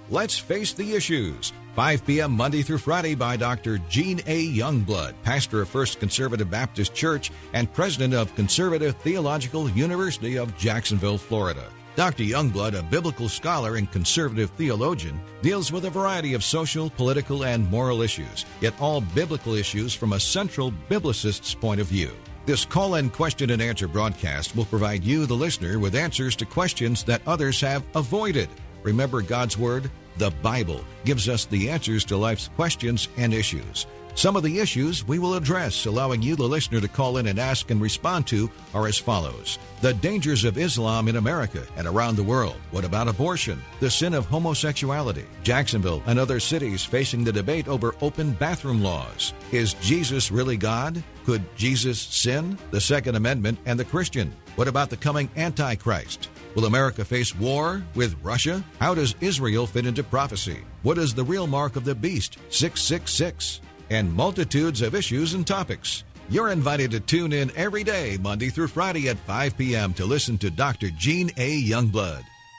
Let's Face the Issues. 5 p.m. Monday through Friday by Dr. Gene A. Youngblood, pastor of First Conservative Baptist Church and president of Conservative Theological University of Jacksonville, Florida. Dr. Youngblood, a biblical scholar and conservative theologian, deals with a variety of social, political, and moral issues, yet all biblical issues from a central biblicist's point of view. This call-in question and answer broadcast will provide you, the listener, with answers to questions that others have avoided. Remember, God's Word, the Bible, gives us the answers to life's questions and issues. Some of the issues we will address, allowing you, the listener, to call in and ask and respond to, are as follows. The dangers of Islam in America and around the world. What about abortion? The sin of homosexuality. Jacksonville and other cities facing the debate over open bathroom laws. Is Jesus really God? Could Jesus sin? The Second Amendment and the Christian. What about the coming Antichrist? Will America face war with Russia? How does Israel fit into prophecy? What is the real mark of the beast, 666? And multitudes of issues and topics. You're invited to tune in every day, Monday through Friday at 5 p.m. to listen to Dr. Gene A. Youngblood.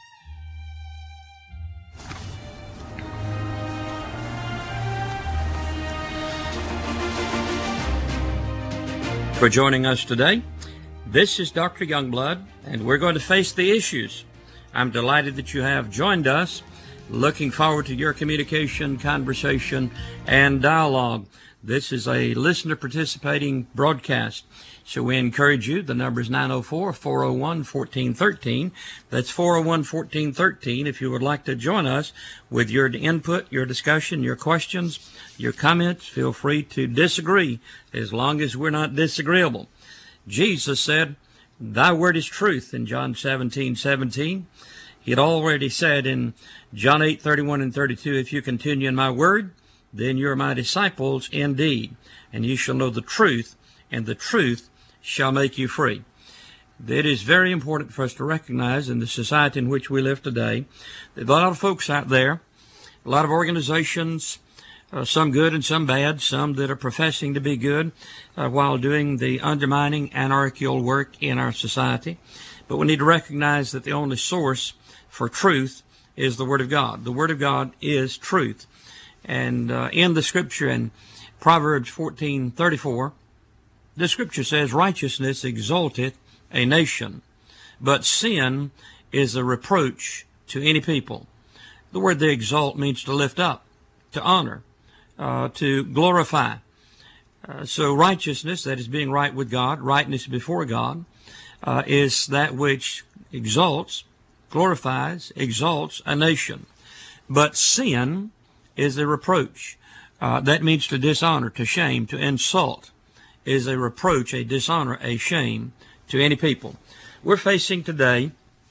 For joining us today. This is Dr. Youngblood, and we're going to face the issues. I'm delighted that you have joined us. Looking forward to your communication, conversation, and dialogue. This is a listener participating broadcast, so we encourage you. The number is 904-401-1413. That's 401-1413 if you would like to join us with your input, your discussion, your questions, your comments. Feel free to disagree as long as we're not disagreeable. Jesus said, "Thy word is truth," in John 17:17. He had already said in John 8:31 and 32, "If you continue in my word, then you are my disciples indeed, and you shall know the truth, and the truth shall make you free." It is very important for us to recognize in the society in which we live today that a lot of folks out there, a lot of organizations, some good and some bad, some that are professing to be good while doing the undermining anarchical work in our society. But we need to recognize that the only source for truth is the Word of God. The Word of God is truth. And in the Scripture in Proverbs 14:34, the Scripture says, "Righteousness exalteth a nation, but sin is a reproach to any people." The word they exalt means to lift up, to honor, to glorify. So righteousness, that is being right with God, rightness before God, is that which exalts, glorifies, exalts a nation. But sin is a reproach. That means to dishonor, to shame, to insult, is a reproach, a dishonor, a shame to any people. We're facing today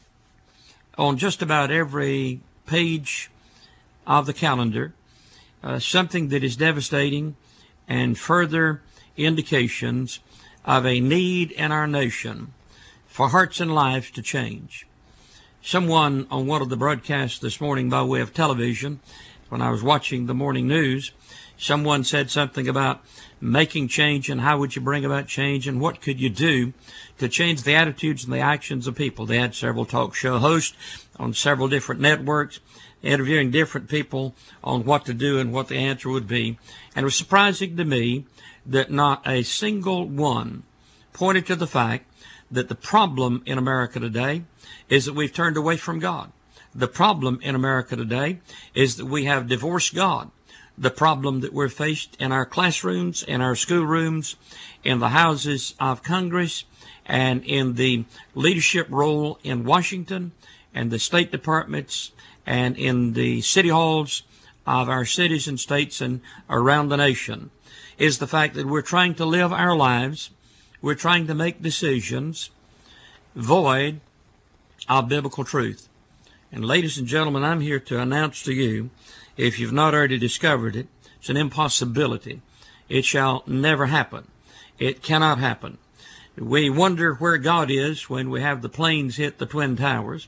on just about every page of the calendar something that is devastating and further indications of a need in our nation for hearts and lives to change. Someone on one of the broadcasts this morning by way of television, when I was watching the morning news, someone said something about making change and how would you bring about change and what could you do to change the attitudes and the actions of people. They had several talk show hosts on several different networks interviewing different people on what to do and what the answer would be. And it was surprising to me that not a single one pointed to the fact that the problem in America today is that we've turned away from God. The problem in America today is that we have divorced God. The problem that we're faced in our classrooms, in our schoolrooms, in the houses of Congress, and in the leadership role in Washington and the state departments and in the city halls of our cities and states and around the nation, is the fact that we're trying to live our lives, we're trying to make decisions void of biblical truth. And ladies and gentlemen, I'm here to announce to you, if you've not already discovered it, it's an impossibility. It shall never happen. It cannot happen. We wonder where God is when we have the planes hit the Twin Towers.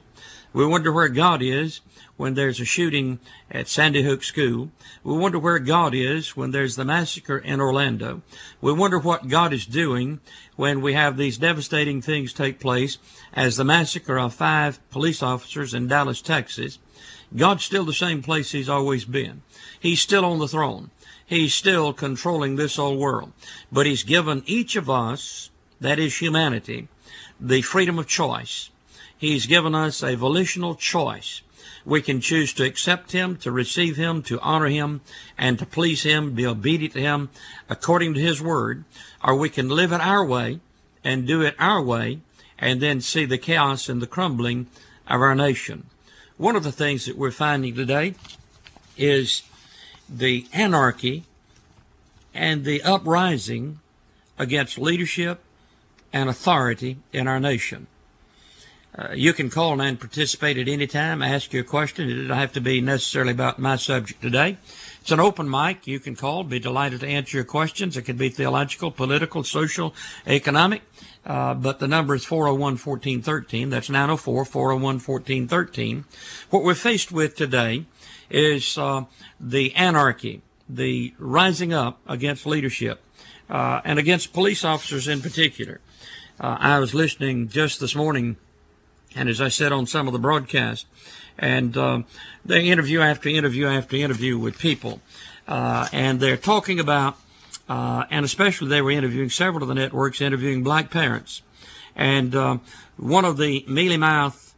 We wonder where God is when there's a shooting at Sandy Hook School. We wonder where God is when there's the massacre in Orlando. We wonder what God is doing when we have these devastating things take place, as the massacre of 5 police officers in Dallas, Texas. God's still the same place He's always been. He's still on the throne. He's still controlling this whole world. But He's given each of us, that is humanity, the freedom of choice. He's given us a volitional choice. We can choose to accept Him, to receive Him, to honor Him, and to please Him, be obedient to Him according to His Word, or we can live it our way and do it our way, and then see the chaos and the crumbling of our nation. One of the things that we're finding today is the anarchy and the uprising against leadership and authority in our nation. You can call and participate at any time, ask your question. It doesn't have to be necessarily about my subject today. It's an open mic. You can call. Be delighted to answer your questions. It could be theological, political, social, economic. But the number is 401-1413. That's 904-401-1413. What we're faced with today is the anarchy, the rising up against leadership, and against police officers in particular. I was listening just this morning, and as I said on some of the broadcasts, and they interview after interview after interview with people, and they're talking about, and especially they were interviewing several of the networks, interviewing black parents. And one of the mealy-mouthed,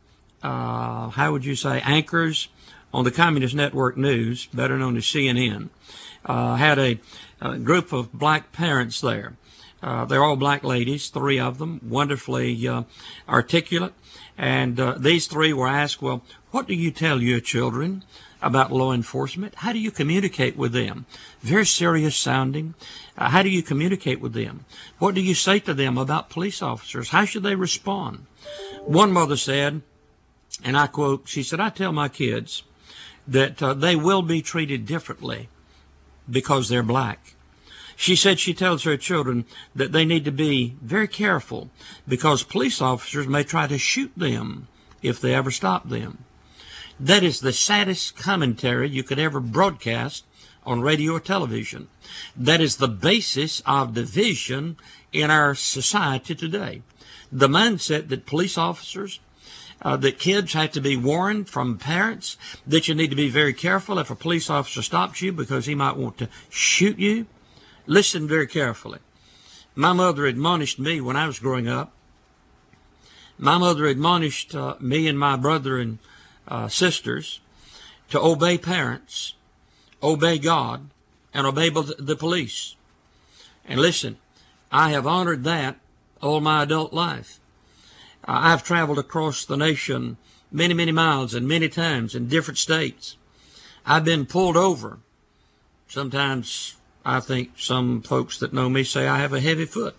how would you say, anchors on the Communist Network News, better known as CNN, had a group of black parents there. They're all black ladies, 3 of them, wonderfully articulate. And these 3 were asked, well, what do you tell your children about law enforcement? How do you communicate with them? Very serious sounding. How do you communicate with them? What do you say to them about police officers? How should they respond? One mother said, and I quote, she said, I tell my kids that they will be treated differently because they're black. She said she tells her children that they need to be very careful because police officers may try to shoot them if they ever stop them. That is the saddest commentary you could ever broadcast on radio or television. That is the basis of division in our society today. The mindset that police officers, that kids have to be warned from parents, that you need to be very careful if a police officer stops you because he might want to shoot you. Listen very carefully. My mother admonished me when I was growing up. My mother admonished me and my brother and sisters to obey parents, obey God, and obey the police. And listen, I have honored that all my adult life. I've traveled across the nation many, many miles and many times in different states. I've been pulled over. Sometimes I think some folks that know me say I have a heavy foot.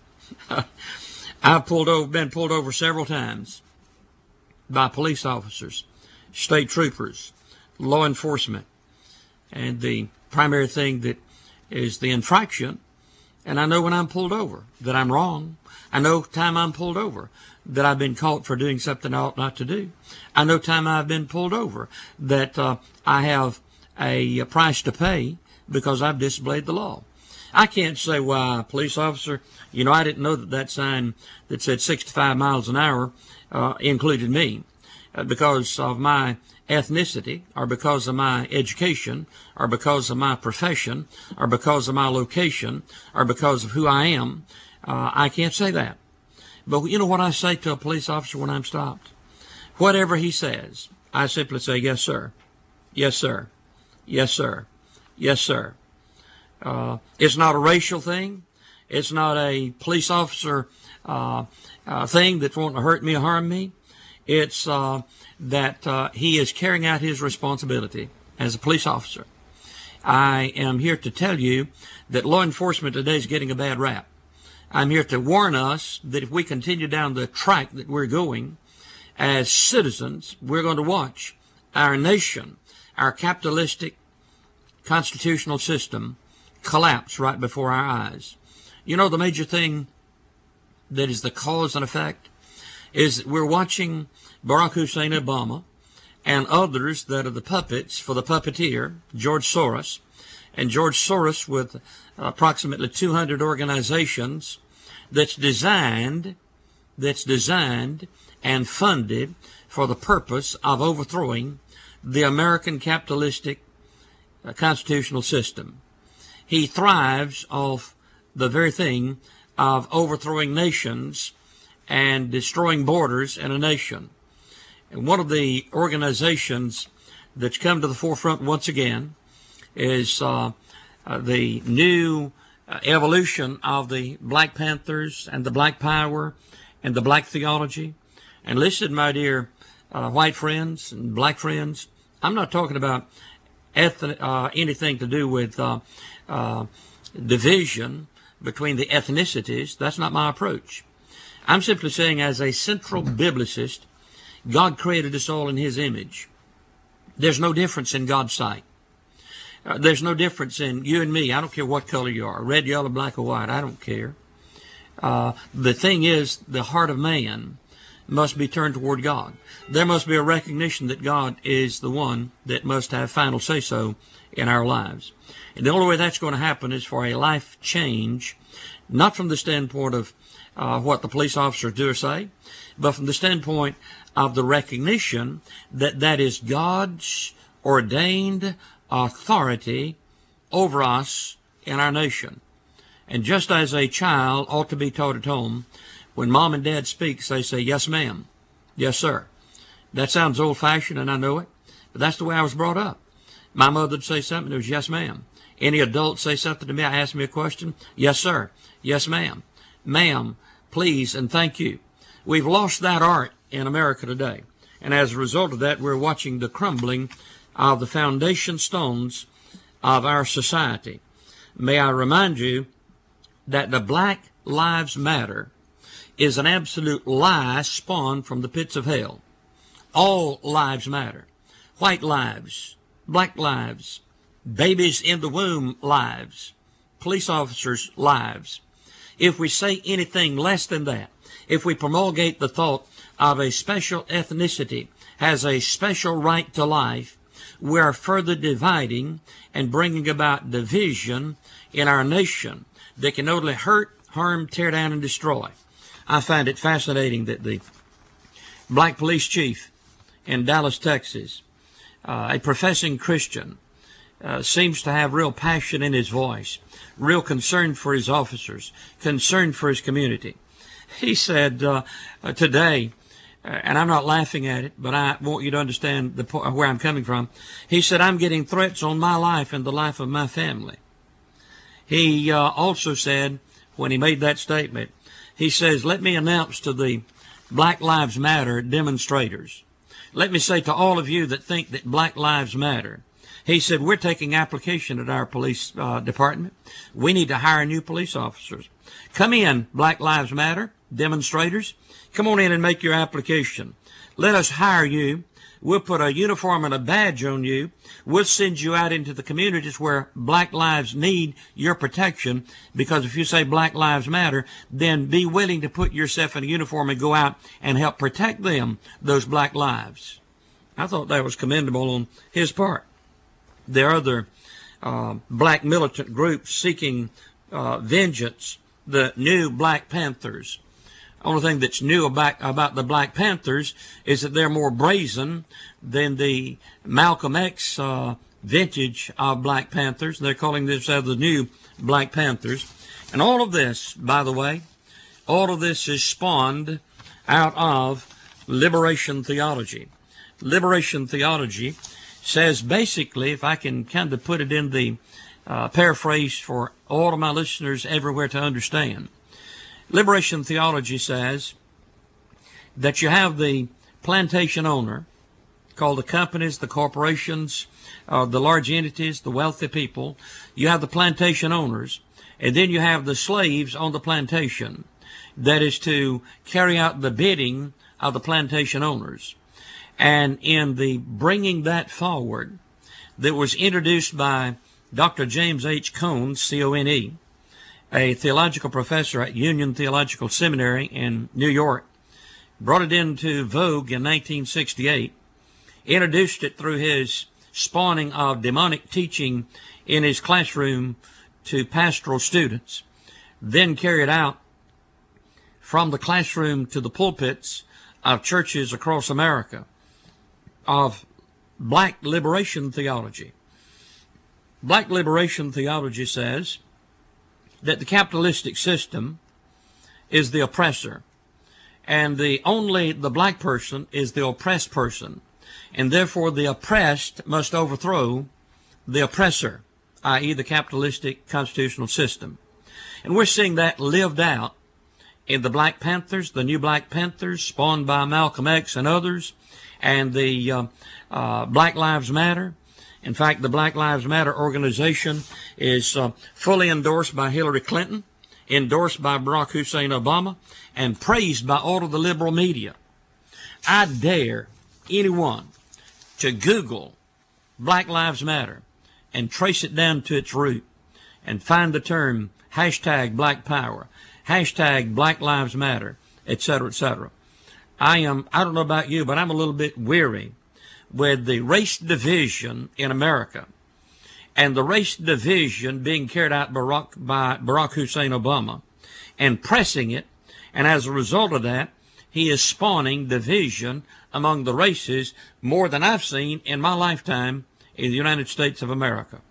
I've been pulled over several times by police officers, state troopers, law enforcement. And the primary thing that is the infraction, and I know when I'm pulled over that I'm wrong. I know time I'm pulled over that I've been caught for doing something I ought not to do. I know time I've been pulled over that I have a price to pay because I've disobeyed the law. I can't say, well, police officer, I didn't know that sign that said 65 miles an hour included me because of my ethnicity or because of my education or because of my profession or because of my location or because of who I am. I can't say that. But you know what I say to a police officer when I'm stopped? Whatever he says, I simply say, yes, sir. Yes, sir. Yes, sir. Yes, sir. It's not a racial thing. It's not a police officer thing that's wanting to hurt me or harm me. It's that he is carrying out his responsibility as a police officer. I am here to tell you that law enforcement today is getting a bad rap. I'm here to warn us that if we continue down the track that we're going as citizens, we're going to watch our nation, our capitalistic constitutional system collapse right before our eyes. You know, the major thing that is the cause and effect is that we're watching Barack Hussein Obama and others that are the puppets for the puppeteer, George Soros. And George Soros, with approximately 200 organizations, that's designed and funded for the purpose of overthrowing the American capitalistic constitutional system. He thrives off the very thing of overthrowing nations and destroying borders in a nation. And one of the organizations that's come to the forefront once again is the new evolution of the Black Panthers and the Black Power and the Black theology. And listen, my dear white friends and black friends, I'm not talking about anything to do with division between the ethnicities. That's not my approach. I'm simply saying, as a central biblicist, God created us all in His image. There's no difference in God's sight. There's no difference in you and me. I don't care what color you are, red, yellow, black, or white. I don't care. The thing is, the heart of man must be turned toward God. There must be a recognition that God is the one that must have final say-so in our lives. And the only way that's going to happen is for a life change, not from the standpoint of what the police officers do or say, but from the standpoint of the recognition that that is God's ordained authority over us in our nation. And just as a child ought to be taught at home, when mom and dad speaks, they say, yes, ma'am, yes, sir. That sounds old-fashioned, and I know it, but that's the way I was brought up. My mother would say something, it was yes, ma'am. Any adult say something to me, ask me a question, yes, sir, yes, ma'am. Ma'am, please, and thank you. We've lost that art in America today. And as a result of that, we're watching the crumbling of the foundation stones of our society. May I remind you that the Black Lives Matter is an absolute lie spawned from the pits of hell. All lives matter. White lives, black lives, babies in the womb lives, police officers' lives. If we say anything less than that, if we promulgate the thought of a special ethnicity has a special right to life, we are further dividing and bringing about division in our nation that can only hurt, harm, tear down, and destroy. I find it fascinating that the black police chief in Dallas, Texas, a professing Christian, seems to have real passion in his voice, real concern for his officers, concern for his community. He said today, and I'm not laughing at it, but I want you to understand where I'm coming from. He said, I'm getting threats on my life and the life of my family. He also said, when he made that statement, he says, let me announce to the Black Lives Matter demonstrators, let me say to all of you that think that Black Lives Matter, he said, we're taking application at our police department. We need to hire new police officers. Come in, Black Lives Matter demonstrators. Come on in and make your application. Let us hire you. We'll put a uniform and a badge on you. We'll send you out into the communities where black lives need your protection, because if you say Black Lives Matter, then be willing to put yourself in a uniform and go out and help protect them, those black lives. I thought that was commendable on his part. There are other black militant groups seeking vengeance, the new Black Panthers. Only thing that's new about the Black Panthers is that they're more brazen than the Malcolm X vintage of Black Panthers. They're calling themselves the new Black Panthers. And all of this, by the way, all of this is spawned out of liberation theology. Liberation theology says basically, if I can kind of put it in the paraphrase for all of my listeners everywhere to understand, liberation theology says that you have the plantation owner, called the companies, the corporations, the large entities, the wealthy people. You have the plantation owners, and then you have the slaves on the plantation that is to carry out the bidding of the plantation owners. And in the bringing that forward, that was introduced by Dr. James H. Cone, C-O-N-E, a theological professor at Union Theological Seminary in New York, brought it into vogue in 1968. introduced it through his spawning of demonic teaching in his classroom to pastoral students, then carried out from the classroom to the pulpits of churches across America of black liberation theology. Black liberation theology says that the capitalistic system is the oppressor, and only the black person is the oppressed person, and therefore the oppressed must overthrow the oppressor, i.e. the capitalistic constitutional system. And we're seeing that lived out in the Black Panthers, the new Black Panthers, spawned by Malcolm X and others, and the Black Lives Matter. In fact, the Black Lives Matter organization is fully endorsed by Hillary Clinton, endorsed by Barack Hussein Obama, and praised by all of the liberal media. I dare anyone to Google Black Lives Matter and trace it down to its root and find the term hashtag Black Power, hashtag Black Lives Matter, etc., etc. I don't know about you, but I'm a little bit weary with the race division in America and the race division being carried out by Barack Hussein Obama and pressing it. And as a result of that, he is spawning division among the races more than I've seen in my lifetime in the United States of America.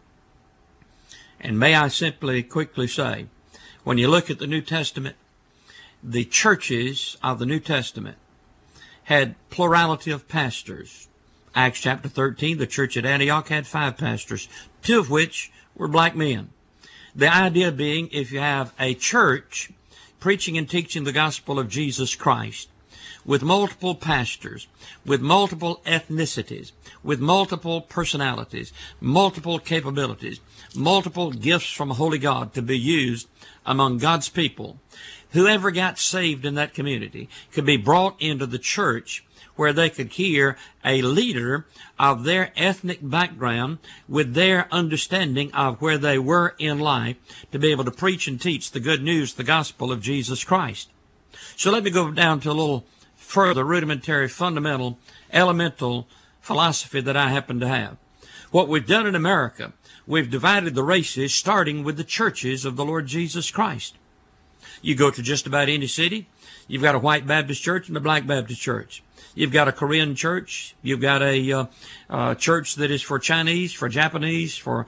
And may I simply quickly say, when you look at the New Testament, the churches of the New Testament had plurality of pastors. Acts chapter 13, the church at Antioch had 5 pastors, 2 of which were black men. The idea being, if you have a church preaching and teaching the gospel of Jesus Christ with multiple pastors, with multiple ethnicities, with multiple personalities, multiple capabilities, multiple gifts from a holy God to be used among God's people, whoever got saved in that community could be brought into the church where they could hear a leader of their ethnic background with their understanding of where they were in life to be able to preach and teach the good news, the gospel of Jesus Christ. So let me go down to a little further rudimentary, fundamental, elemental philosophy that I happen to have. What we've done in America, we've divided the races starting with the churches of the Lord Jesus Christ. You go to just about any city, you've got a white Baptist church and a black Baptist church. You've got a Korean church. You've got a church that is for Chinese, for Japanese, for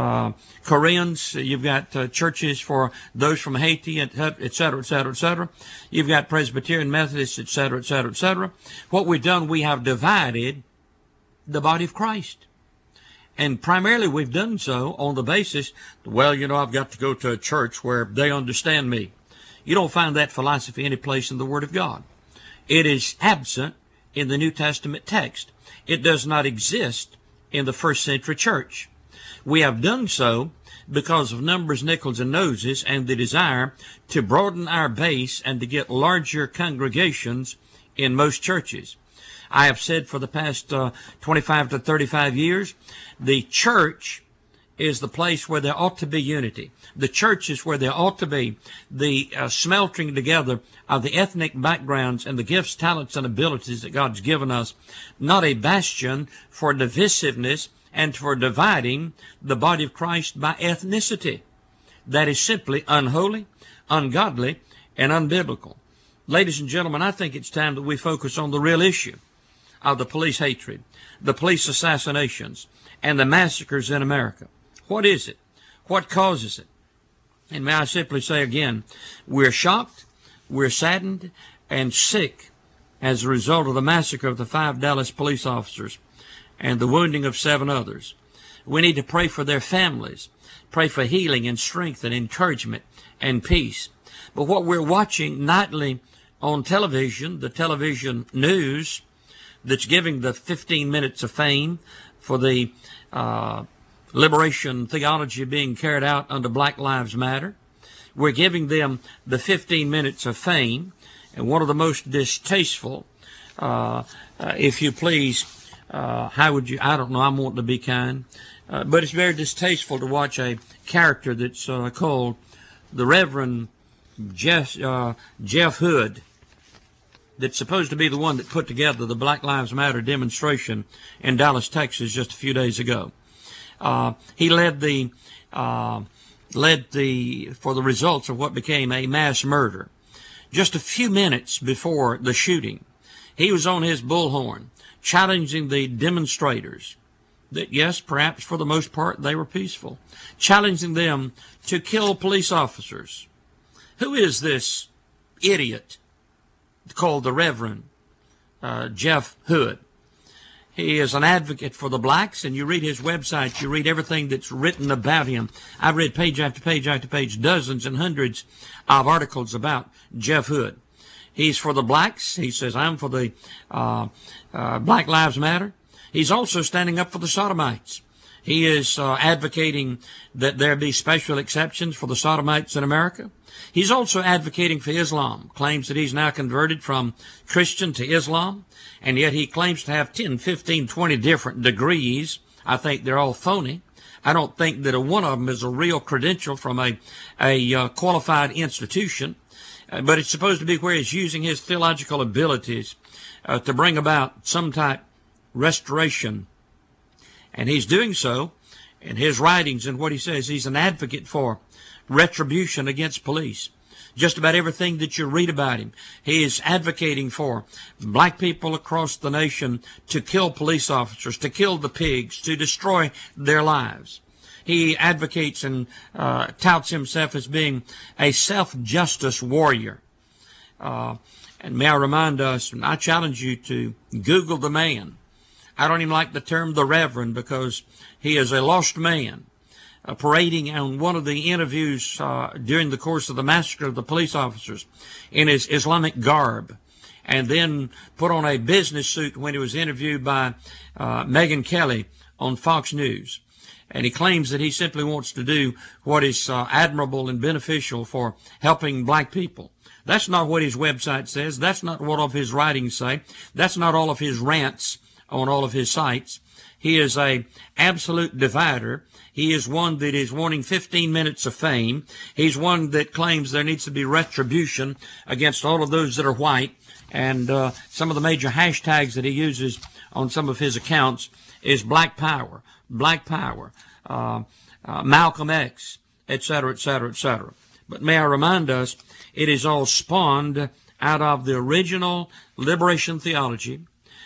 Koreans. You've got churches for those from Haiti, et cetera, et cetera, et cetera. You've got Presbyterian, Methodists, et cetera, et cetera, et cetera. What we've done, we have divided the body of Christ. And primarily we've done so on the basis, well, I've got to go to a church where they understand me. You don't find that philosophy any place in the Word of God. It is absent in the New Testament text. It does not exist in the first century church. We have done so because of numbers, nickels, and noses and the desire to broaden our base and to get larger congregations in most churches. I have said for the past 25 to 35 years, the church is the place where there ought to be unity. The church is where there ought to be the smelting together of the ethnic backgrounds and the gifts, talents, and abilities that God's given us, not a bastion for divisiveness and for dividing the body of Christ by ethnicity. That is simply unholy, ungodly, and unbiblical. Ladies and gentlemen, I think it's time that we focus on the real issue of the police hatred, the police assassinations, and the massacres in America. What is it? What causes it? And may I simply say again, we're shocked, we're saddened, and sick as a result of the massacre of the 5 Dallas police officers and the wounding of 7 others. We need to pray for their families, pray for healing and strength and encouragement and peace. But what we're watching nightly on television, the television news that's giving the 15 minutes of fame for the liberation theology being carried out under Black Lives Matter. We're giving them the 15 minutes of fame, and one of the most distasteful, if you please, how would you, I don't know, I'm wanting to be kind, but it's very distasteful to watch a character that's called the Reverend Jeff Hood. that's supposed to be the one that put together the Black Lives Matter demonstration in Dallas, Texas, just a few days ago. He led for the results of what became a mass murder. Just a few minutes before the shooting, he was on his bullhorn, challenging the demonstrators that, yes, perhaps for the most part they were peaceful, challenging them to kill police officers. Who is this idiot called the Reverend Jeff Hood? He is an advocate for the blacks, and you read his website, you read everything that's written about him. I've read page after page after page, dozens and hundreds of articles about Jeff Hood. He's for the blacks. He says, I'm for the Black Lives Matter. He's also standing up for the Sodomites. He is advocating that there be special exceptions for the Sodomites in America. He's also advocating for Islam, claims that he's now converted from Christian to Islam, and yet he claims to have 10, 15, 20 different degrees. I think they're all phony. I don't think that one of them is a real credential from a qualified institution, but it's supposed to be where he's using his theological abilities to bring about some type restoration. And he's doing so in his writings and what he says. He's an advocate for retribution against police. Just about everything that you read about him, he is advocating for black people across the nation to kill police officers, to kill the pigs, to destroy their lives. He advocates and touts himself as being a self-justice warrior. And may I remind us, and I challenge you to Google the man. I don't even like the term the Reverend because he is a lost man. Parading on one of the interviews during the course of the massacre of the police officers in his Islamic garb, and then put on a business suit when he was interviewed by Megyn Kelly on Fox News. And he claims that he simply wants to do what is admirable and beneficial for helping black people. That's not what his website says. That's not what all of his writings say. That's not all of his rants on all of his sites. He is a absolute divider. He is one that is wanting 15 minutes of fame. He's one that claims there needs to be retribution against all of those that are white. And some of the major hashtags that he uses on some of his accounts is Black Power, Malcolm X, etc., etc., etc. But may I remind us, it is all spawned out of the original liberation theology,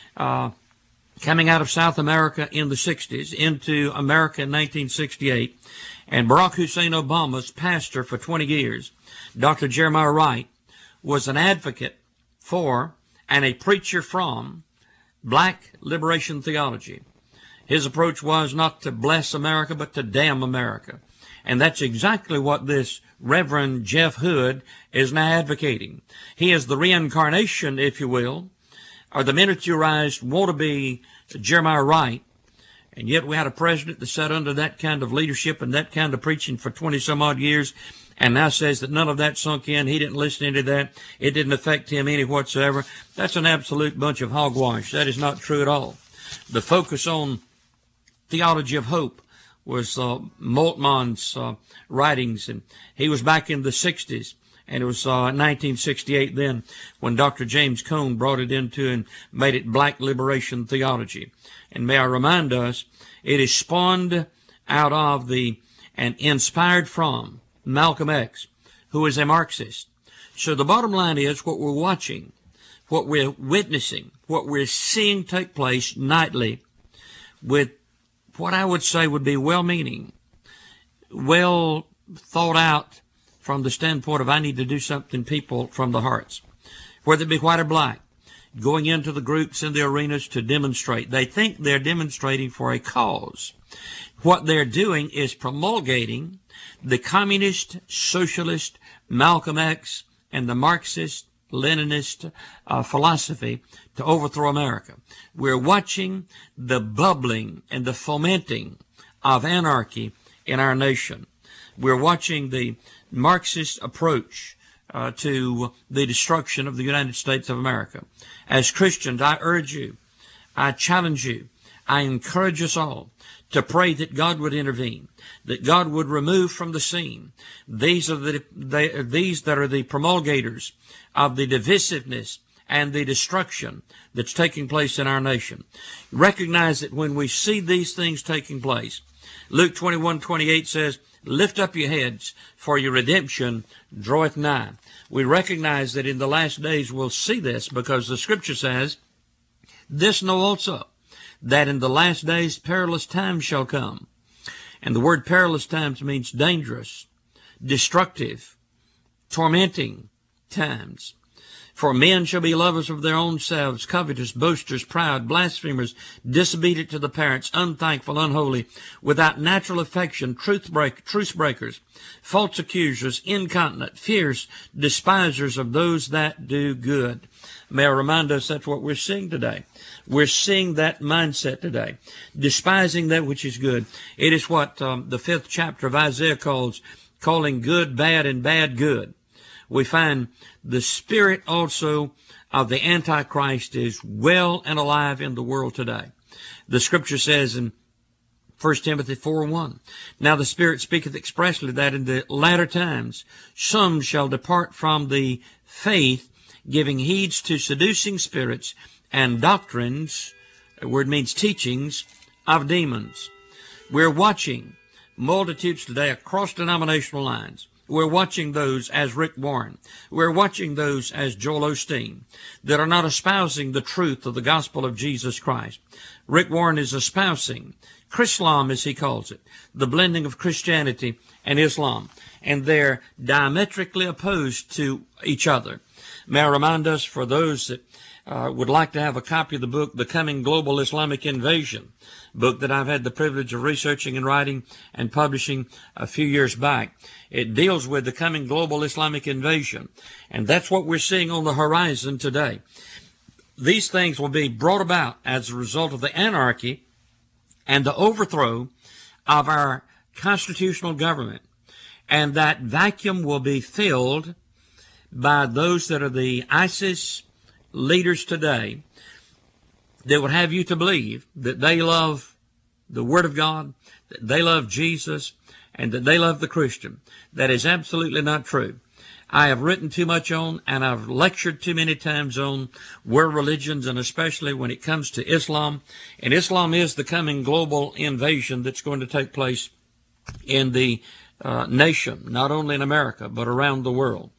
coming out of South America in the 60s into America in 1968. And Barack Hussein Obama's pastor for 20 years, Dr. Jeremiah Wright, was an advocate for and a preacher from black liberation theology. His approach was not to bless America, but to damn America. And that's exactly what this Reverend Jeff Hood is now advocating. He is the reincarnation, if you will, or the miniaturized wannabe Jeremiah Wright. And yet we had a president that sat under that kind of leadership and that kind of preaching for 20-some-odd years, and now says that none of that sunk in. He didn't listen to any of that. It didn't affect him any whatsoever. That's an absolute bunch of hogwash. That is not true at all. The focus on theology of hope was Moltmann's writings, and he was back in the 60s. And it was 1968 then when Dr. James Cone brought it into and made it black liberation theology. And may I remind us, it is spawned out of and inspired from Malcolm X, who is a Marxist. So the bottom line is what we're watching, what we're witnessing, what we're seeing take place nightly with what I would say would be well-meaning, well thought out from the standpoint of I need to do something people from the hearts, whether it be white or black, going into the groups in the arenas to demonstrate. They think they're demonstrating for a cause. What they're doing is promulgating the communist, socialist, Malcolm X, and the Marxist, Leninist philosophy to overthrow America. We're watching the bubbling and the fomenting of anarchy in our nation. We're watching the Marxist approach to the destruction of the United States of America. As Christians, I urge you, I challenge you, I encourage us all to pray that God would intervene, that God would remove from the scene these that are the promulgators of the divisiveness and the destruction that's taking place in our nation. Recognize that when we see these things taking place, Luke 21:28 says, "Lift up your heads, for your redemption draweth nigh." We recognize that in the last days we'll see this, because the Scripture says, "This know also, that in the last days perilous times shall come." And the word perilous times means dangerous, destructive, tormenting times. "For men shall be lovers of their own selves, covetous, boasters, proud, blasphemers, disobedient to the parents, unthankful, unholy, without natural affection, truce breakers, false accusers, incontinent, fierce, despisers of those that do good." May I remind us that's what we're seeing today. We're seeing that mindset today, despising that which is good. It is what the 5th chapter of Isaiah calling good bad and bad good. We find the spirit also of the Antichrist is well and alive in the world today. The Scripture says in 1 Timothy 4:1, "Now the Spirit speaketh expressly that in the latter times some shall depart from the faith, giving heeds to seducing spirits and doctrines," the word means teachings, "of demons." We're watching multitudes today across denominational lines. We're watching those as Rick Warren. We're watching those as Joel Osteen that are not espousing the truth of the gospel of Jesus Christ. Rick Warren is espousing Chrislam, as he calls it, the blending of Christianity and Islam, and they're diametrically opposed to each other. May I remind us, for those that would like to have a copy of the book, The Coming Global Islamic Invasion, book that I've had the privilege of researching and writing and publishing a few years back. It deals with the coming global Islamic invasion, and that's what we're seeing on the horizon today. These things will be brought about as a result of the anarchy and the overthrow of our constitutional government, and that vacuum will be filled by those that are the ISIS leaders today that would have you to believe that they love the Word of God, that they love Jesus, and that they love the Christian. That is absolutely not true. I have written too much on, and I've lectured too many times on world religions, and especially when it comes to Islam. And Islam is the coming global invasion that's going to take place in the nation, not only in America, but around the world.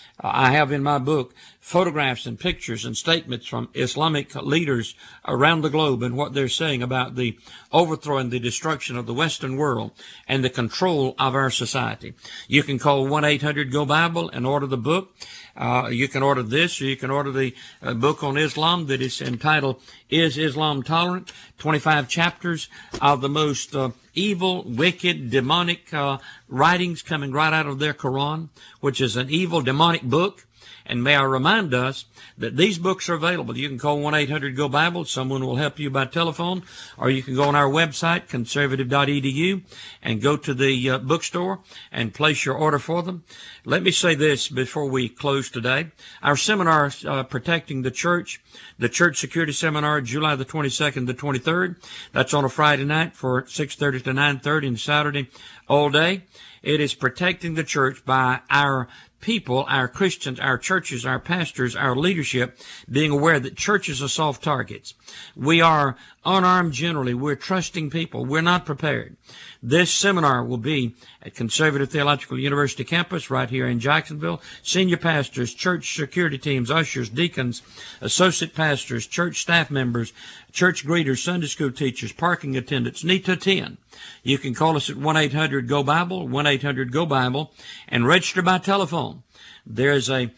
I have in my book photographs and pictures and statements from Islamic leaders around the globe and what they're saying about the overthrow and the destruction of the Western world and the control of our society. You can call 1-800-GO-BIBLE and order the book. You can order this, or you can order the book on Islam that is entitled, Is Islam Tolerant? 25 chapters of the most evil, wicked, demonic writings coming right out of their Quran, which is an evil, demonic book. And may I remind us that these books are available. You can call 1-800-GO-BIBLE. Someone will help you by telephone. Or you can go on our website, conservative.edu, and go to the bookstore and place your order for them. Let me say this before we close today. Our seminar, Protecting the Church Security Seminar, July the 22nd to 23rd. That's on a Friday night for 6:30 to 9:30, and Saturday all day. It is protecting the church by our people, our Christians, our churches, our pastors, our leadership, being aware that churches are soft targets. We are unarmed generally. We're trusting people. We're not prepared. This seminar will be at Conservative Theological University campus right here in Jacksonville. Senior pastors, church security teams, ushers, deacons, associate pastors, church staff members, church greeters, Sunday school teachers, parking attendants need to attend. You can call us at 1-800-GO-BIBLE, 1-800-GO-BIBLE, and register by telephone. There's a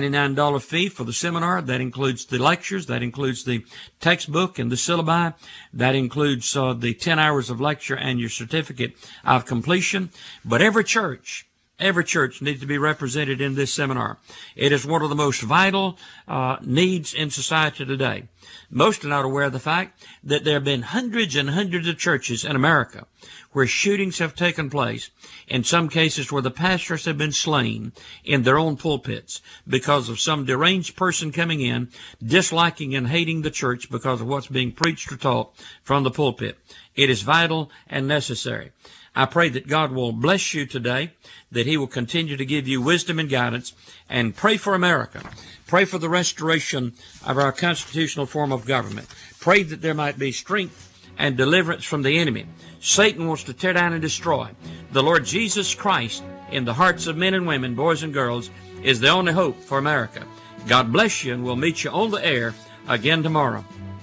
$99 fee for the seminar. That includes the lectures. That includes the textbook and the syllabi. That includes the 10 hours of lecture and your certificate of completion. But every church needs to be represented in this seminar. It is one of the most vital needs in society today. Most are not aware of the fact that there have been hundreds and hundreds of churches in America where shootings have taken place, in some cases where the pastors have been slain in their own pulpits because of some deranged person coming in, disliking and hating the church because of what's being preached or taught from the pulpit. It is vital and necessary. I pray that God will bless you today, that He will continue to give you wisdom and guidance, and pray for America. Pray for the restoration of our constitutional form of government. Pray that there might be strength and deliverance from the enemy. Satan wants to tear down and destroy. The Lord Jesus Christ, in the hearts of men and women, boys and girls, is the only hope for America. God bless you, and we'll meet you on the air again tomorrow.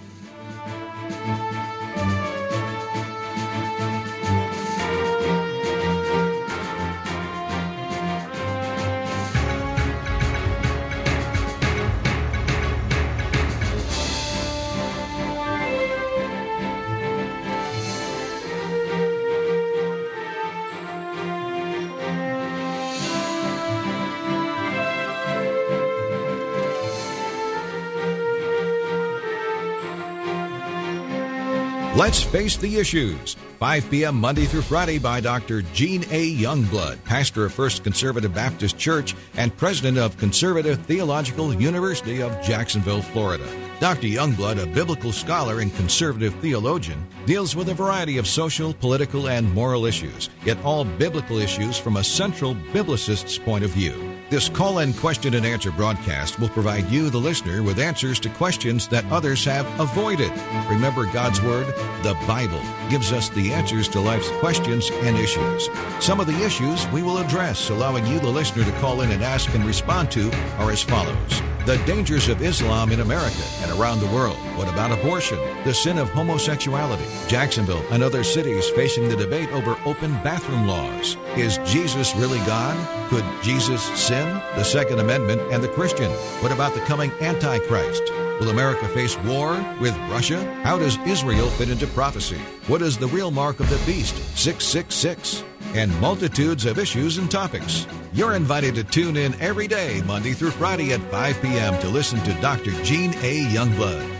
Let's Face the Issues, 5 p.m. Monday through Friday by Dr. Gene A. Youngblood, pastor of First Conservative Baptist Church and president of Conservative Theological University of Jacksonville, Florida. Dr. Youngblood, a biblical scholar and conservative theologian, deals with a variety of social, political, and moral issues, yet all biblical issues from a central biblicist's point of view. This call-in question and answer broadcast will provide you, the listener, with answers to questions that others have avoided. Remember, God's Word, the Bible, gives us the answers to life's questions and issues. Some of the issues we will address, allowing you, the listener, to call in and ask and respond to, are as follows. The dangers of Islam in America and around the world. What about abortion? The sin of homosexuality. Jacksonville and other cities facing the debate over open bathroom laws. Is Jesus really God? Could Jesus sin? The Second Amendment and the Christian. What about the coming Antichrist? Will America face war with Russia? How does Israel fit into prophecy? What is the real mark of the beast? 666. And multitudes of issues and topics. You're invited to tune in every day, Monday through Friday at 5 p.m. to listen to Dr. Gene A. Youngblood.